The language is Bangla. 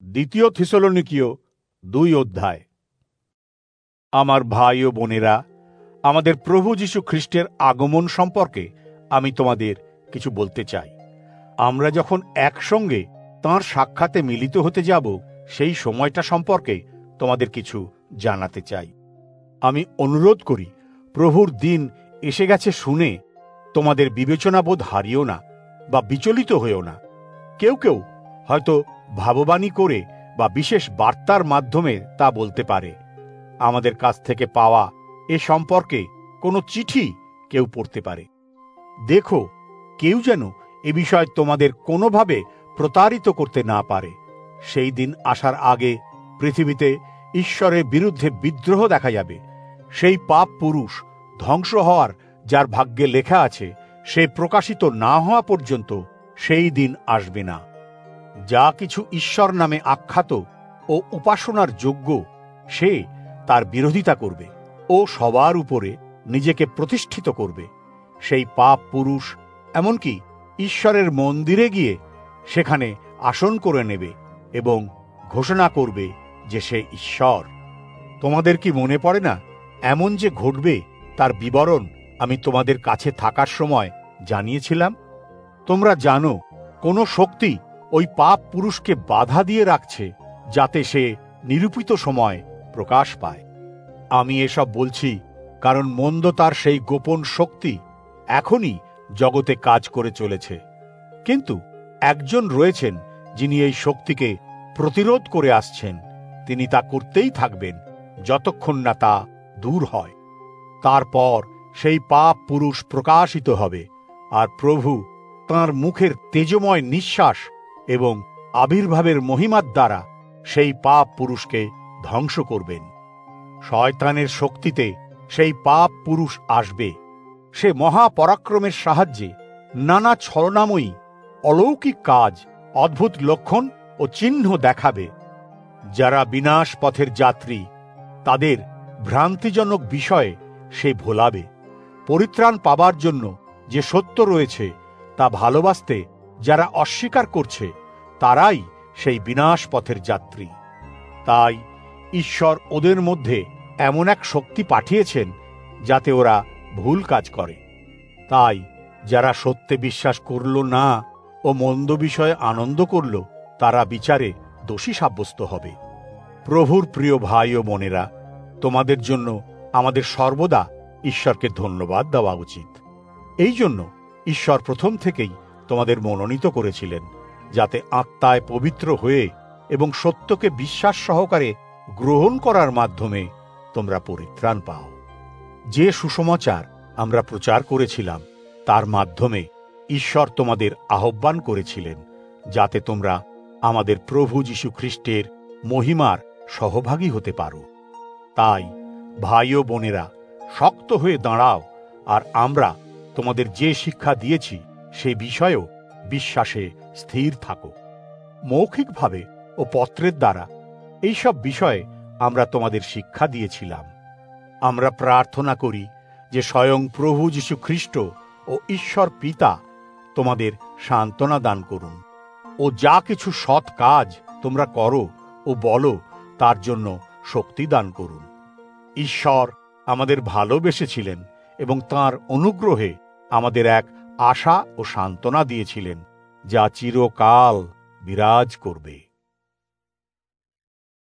দ্বিতীয় থিসলনিকীয় 2 অধ্যায়। আমার ভাই ও বোনেরা, আমাদের প্রভু যীশু খ্রিস্টের আগমন সম্পর্কে আমি তোমাদের কিছু বলতে চাই। আমরা যখন একসঙ্গে তাঁর সাক্ষাতে মিলিত হতে যাব, সেই সময়টা সম্পর্কে তোমাদের কিছু জানাতে চাই। আমি অনুরোধ করি, প্রভুর দিন এসে গেছে শুনে তোমাদের বিবেচনাবোধ হারিও না বা বিচলিত হয়েও না। কেউ কেউ হয়তো ভাববাণী করে বা বিশেষ বার্তার মাধ্যমে তা বলতে পারে। আমাদের কাছ থেকে পাওয়া এ সম্পর্কে কোনো চিঠি কেউ পড়তে পারে। দেখো, কেউ যেন এ বিষয়ে তোমাদের কোনোভাবে প্রতারিত করতে না পারে। সেই দিন আসার আগে পৃথিবীতে ঈশ্বরের বিরুদ্ধে বিদ্রোহ দেখা যাবে। সেই পাপ পুরুষ ধ্বংস হওয়ার যার ভাগ্যে লেখা আছে, সে প্রকাশিত না হওয়া পর্যন্ত সেই দিন আসবে না। যা কিছু ঈশ্বর নামে আখ্যাত ও উপাসনার যোগ্য, সে তার বিরোধিতা করবে ও সবার উপরে নিজেকে প্রতিষ্ঠিত করবে। সেই পাপ পুরুষ এমনকি ঈশ্বরের মন্দিরে গিয়ে সেখানে আসন করে নেবে এবং ঘোষণা করবে যে সে ঈশ্বর। তোমাদের কি মনে পড়ে না, এমন যে ঘটবে তার বিবরণ আমি তোমাদের কাছে থাকার সময় জানিয়েছিলাম? তোমরা জানো, কোন শক্তি ওই পাপ পুরুষকে বাধা দিয়ে রাখছে যাতে সে নিরূপিত সময় প্রকাশ পায়। আমি এসব বলছি কারণ মন্দ তার সেই গোপন শক্তি এখনই জগতে কাজ করে চলেছে। কিন্তু একজন রয়েছেন যিনি এই শক্তিকে প্রতিরোধ করে আসছেন। তিনি তা করতেই থাকবেন যতক্ষণ না তা দূর হয়। তারপর সেই পাপ পুরুষ প্রকাশিত হবে, আর প্রভু তাঁর মুখের তেজময় নিঃশ্বাস এবং আবির্ভাবের মহিমার দ্বারা সেই পাপ পুরুষকে ধ্বংস করবেন। শয়তানের শক্তিতে সেই পাপ পুরুষ আসবে। সে মহাপরাক্রমের সাহায্যে নানা ছলনাময়ী অলৌকিক কাজ, অদ্ভুত লক্ষণ ও চিহ্ন দেখাবে। যারা বিনাশ পথের যাত্রী, তাদের ভ্রান্তিজনক বিষয়ে সে ভোলাবে। পরিত্রাণ পাবার জন্য যে সত্য রয়েছে তা ভালোবাসতে যারা অস্বীকার করছে, তারাই সেই বিনাশ পথের যাত্রী। তাই ঈশ্বর ওদের মধ্যে এমন এক শক্তি পাঠিয়েছেন যাতে ওরা ভুল কাজ করে। তাই যারা সত্যে বিশ্বাস করল না ও মন্দ বিষয়ে আনন্দ করল, তারা বিচারে দোষী সাব্যস্ত হবে। প্রভুর প্রিয় ভাই ও বোনেরা, তোমাদের জন্য আমাদের সর্বদা ঈশ্বরকে ধন্যবাদ দেওয়া উচিত। এই জন্য ঈশ্বর প্রথম থেকেই তোমাদের মনোনীত করেছিলেন, যাতে আত্মায় পবিত্র হয়ে এবং সত্যকে বিশ্বাস সহকারে গ্রহণ করার মাধ্যমে তোমরা পরিত্রাণ পাও। যে সুসমাচার আমরা প্রচার করেছিলাম তার মাধ্যমে ঈশ্বর তোমাদের আহ্বান করেছিলেন, যাতে তোমরা আমাদের প্রভু যীশু খ্রিস্টের মহিমার সহভাগী হতে পারো। তাই ভাই ও বোনেরা, শক্ত হয়ে দাঁড়াও, আর আমরা তোমাদের যে শিক্ষা দিয়েছি সেই বিষয়েও বিশ্বাসে স্থির থাকো। মৌখিকভাবে ও পত্রের দ্বারা এইসব বিষয়ে আমরা তোমাদের শিক্ষা দিয়েছিলাম। আমরা প্রার্থনা করি যে স্বয়ং প্রভু যীশু খ্রিস্ট ও ঈশ্বর পিতা তোমাদের সান্ত্বনা দান করুন ও যা কিছু সৎ কাজ তোমরা করো ও বলো তার জন্য শক্তি দান করুন। ঈশ্বর আমাদের ভালোবেসেছিলেন এবং তাঁর অনুগ্রহে আমাদের এক আশা ও সান্ত্বনা দিয়েছিলেন, যা চিরকাল বিরাজ করবে।